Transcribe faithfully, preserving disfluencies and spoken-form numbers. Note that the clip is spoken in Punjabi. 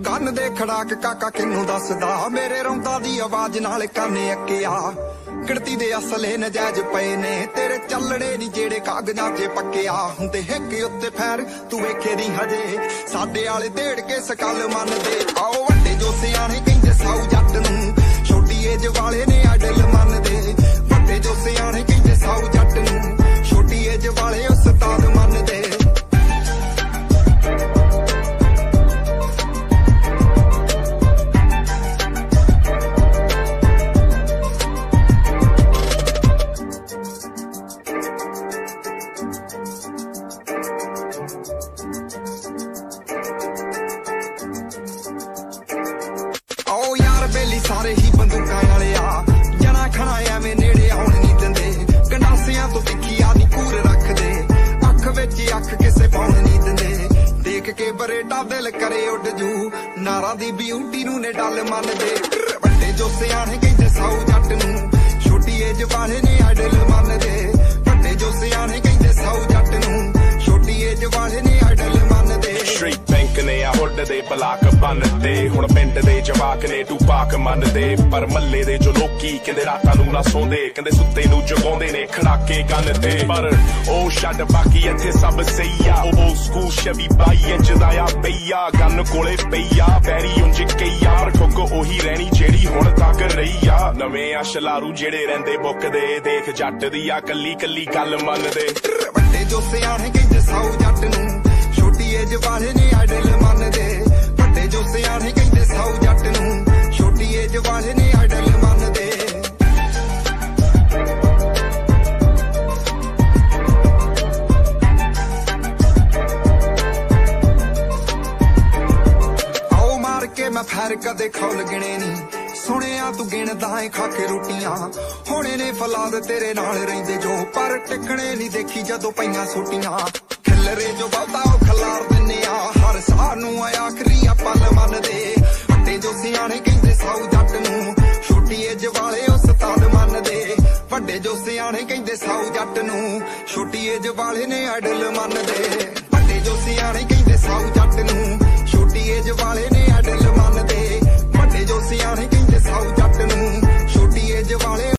ਕੰਨ ਦੇ ਖੜਾਕ ਕਾਕਾ ਕਿਨੂੰ ਦੱਸਦਾ ਮੇਰੇ ਰੌਂਦਾ ਦੀ ਆਵਾਜ਼ ਨਾਲ ਕੰਨ ਅੱਕਿਆ ਗਿਣਤੀ ਦੇ ਅਸਲੇ ਨਜਾਇਜ਼ ਪਏ ਨੇ ਤੇਰੇ ਚੱਲਣੇ ਨੀ ਜਿਹੜੇ ਕਾਗਜ਼ਾਂ 'ਚ ਪੱਕਿਆ ਹੁੰਦੇ ਹਿੱਕ ਉੱਤੇ ਫੈਰ ਤੂੰ ਵੇਖੇ ਨਹੀਂ ਹਜੇ ਸਾਡੇ ਵਾਲੇ ਢੇੜ ਕੇ ਸਕਲ ਮੰਨਦੇ ਆਓ ਵੱਡੇ ਜੋ ਸਿਆਣੇ ਕਹਿੰਦੇ ਸਾਊ ਜੱਟ ਨੂੰ ਛੋਟੀ ਏਜ ਵਾਲੇ ਨੇ ਆਡਲ ਮੰਨਦੇ ਵੱਡੇ ਜੋ ਸਿਆਣੇ ਕਹਿੰਦੇ ਸਾਊ ਜੱਟ ਨੂੰ ਛੋਟੀ ਏਜ ਵਾਲੇ ਉਸਤਾਦ ਮੰਨਦੇ ਆਓ ਯਾਰ ਬੇਲੀ ਸਾਰੇ ਹੀ ਬੰਦੂਕਾਂ ਵਾਲੇ ਆ ਜਣਾ ਖਣਾ ਐਵੇਂ ਨੇੜੇ ਆਉਣ ਨਹੀਂ ਦਿੰਦੇ ਗੰਡਾਸਿਆਂ ਤੋਂ ਤਿੱਖੀ ਆ ਨੀ ਕੂਰ ਰੱਖਦੇ ਅੱਖ ਵਿੱਚ ਅੱਖ ਕਿਸੇ ਪਾਉਣ ਨਹੀਂ ਦਿੰਦੇ ਦੇਖ ਕੇ ਬਰੇਟਾ ਦਿਲ ਕਰੇ ਉੱਡ ਜੂ ਨਾਰਾਂ ਦੀ ਬਿਊਟੀ ਨੂੰ ਨੇ ਡੱਲ ਮੰਨਦੇ ਵੱਡੇ ਜੋ ਸਿਆਣੇ ਕਹਿੰਦੇ ਸਾਊ ਜੱਟ ਨੂੰ ਛੋਟੀ ਏਜ ਵਾਲੇ ਨੇ ਆਡਲ ਮੰਨਦੇ ਵੱਡੇ ਜੋ ਸਿਆਣੇ ਕਹਿੰਦੇ ਸਾਊ ਜੱਟ ਨੂੰ ਛੋਟੀ ਏਜ ਵਾਲੇ ਨੇ ਆਡਲ ਮੰਨਦੇ ਸਟ੍ਰੀਟ ਬੈਂਕ ਨੇ ਆ ਹੁੱਡ ਦੇ ਬਲਾਕ ਬੰਨਦੇ ਹੁਣ ਪਿੰਡ ਦੇ ਜਵਾਕ ਨੇ ਟੂ ਪਾਕ ਮੰਨਦੇ ਪਰ ਮੱਲੇ ਦੇ ਜੋ ਲੋਕੀ ਕਹਿੰਦੇ ਰਾਤਾਂ ਨੂੰ ਨਾ ਸੌਂਦੇ ਕਹਿੰਦੇ ਸੁੱਤੇ ਨੂੰ ਜਗਾਉਂਦੇ ਨੇ ਖੜਾਕੇ ਕੰਨ ਤੇ ਪਰ ਉਹ ਛੱਡ ਬਾਕੀ ਇੱਥੇ ਸਭ ਸਹੀ ਆ ਉਹ ਸਕੂਲ ਸ਼ਵੀ ਬਾਈ ਇੰਚ ਦਾ ਆ ਪਈਆ ਗੰਨ ਕੋਲੇ ਪਈਆ ਪੈਰੀ ਉਂਝ ਕਈਆ ਪਰ ਠੁੱਕ ਉਹੀ ਰਹਿਣੀ ਜਿਹੜੀ ਹੁਣ ਤੱਕ ਰਹੀ ਆ ਨਵੇਂ ਆ ਸ਼ਲਾਰੂ ਜਿਹੜੇ ਰਹਿੰਦੇ ਬੁੱਕਦੇ ਦੇਖ ਜੱਟ ਦੀ ਆ ਕੱਲੀ ਕੱਲੀ ਗੱਲ ਮੰਨਦੇ ਵੱਡੇ ਜੋ ਸਿਆਣੇ ਕਹਿੰਦੇ ਸਾਊ ਜੱਟ ਨੂੰ ਛੋਟੀ ਏਜ ਵਾਲੇ ਨੇ ਆਡਲ ਮੰਨਦੇ ਵੱਡੇ ਜੋ ਸਿਆਣੇ ਕਹਿੰਦੇ ਸਾਊ ਜੱਟ ਨੂੰ ਛੋਟੀ ਏਜ ਵਾਲੇ ਨੇ ਆਡਲ ਮੰਨਦੇ ਆਓ ਮਾਰ ਕੇ ਮੈਂ ਫੈਰ ਕਦੇ ਖੌਲ ਗਿਣੇ ਨੀ ਸੁਣਿਆ ਤੂੰ ਗਿਣਦਾ ਏ ਖਾ ਕੇ ਰੋਟੀਆਂ ਹੋਣੇ ਨੇ ਫਲਾਦ ਤੇਰੇ ਨਾਲ ਰਹਿੰਦੇ ਜੋ ਪਰ ਟਿਕਣੇ ਨਹੀਂ ਦੇਖੀ ਜਦੋਂ ਪਈਆਂ ਸੋਟੀਆਂ ਖਿਲਰੇ ਜੋ ਬਹੁਤਾ ਉਹ ਖਲਾਰ ਦਿੰਨੇ ਆ ਹਰ ਸਾਹ ਨੂੰ ਆਖਰੀ ਆ ਪਲ ਮੰਨਦੇ ਵੱਡੇ ਜੋ ਸਿਆਣੇ ਕਹਿੰਦੇ ਸਾਊ ਜੱਟ ਨੂੰ ਛੋਟੀ ਏਜ ਵਾਲੇ ਉਸਤਾਦ ਮੰਨਦੇ ਵੱਡੇ ਜੋ ਸਿਆਣੇ ਕਹਿੰਦੇ ਸਾਊ ਜੱਟ ਨੂੰ ਛੋਟੀ ਏਜ ਵਾਲੇ ਨੇ ਆਡਲ ਮੰਨਦੇ ਵੱਡੇ ਜੋ ਸਿਆਣੇ ਕਹਿੰਦੇ ਸਾਊ ਜੱਟ ਨੂੰ ਛੋਟੀ ਏਜ ਵਾਲੇ ਨੇ ਆਡਲ ਮੰਨਦੇ ਵੱਡੇ ਜੋ ਸਿਆਣੇ ਕਹਿੰਦੇ ਸਾਊ ਜੱਟ ਨੂੰ ਛੋਟੀ ਏਜ ਵਾਲੇ